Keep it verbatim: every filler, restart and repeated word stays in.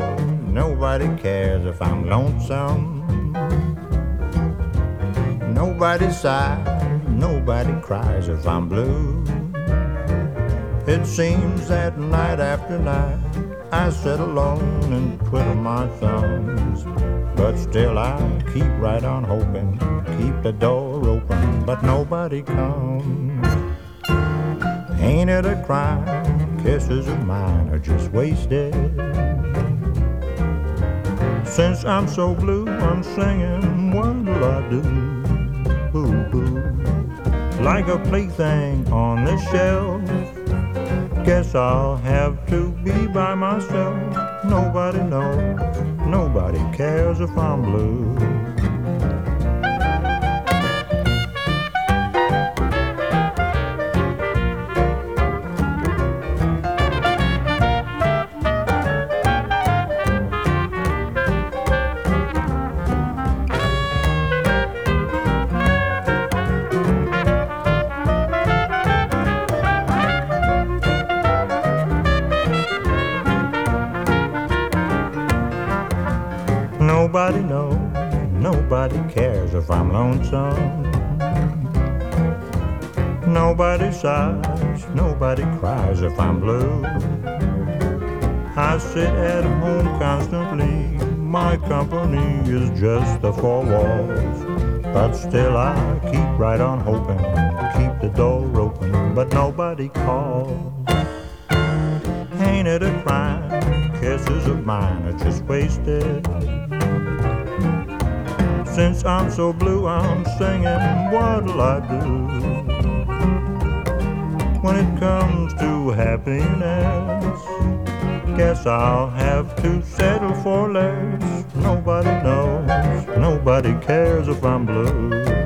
nobody cares if I'm lonesome. Nobody sighs, nobody cries if I'm blue. It seems that night after night I sit alone and twiddle my thumbs, but still I keep right on hoping, keep the door open, but nobody comes. Ain't it a crime? Kisses of mine are just wasted. Since I'm so blue, I'm singing, what'll I do? Boo boo. Like a plaything on the shelf, guess I'll have to be by myself. Nobody knows, nobody cares if I'm blue. Nobody knows, nobody cares if I'm lonesome. Nobody sighs, nobody cries if I'm blue. I sit at home constantly, my company is just the four walls, but still I keep right on hoping, keep the door open, but nobody calls. Ain't it a crime? Kisses of mine are just wasted. Since I'm so blue, I'm singing, what'll I do? When it comes to happiness, guess I'll have to settle for less. Nobody knows, nobody cares if I'm blue.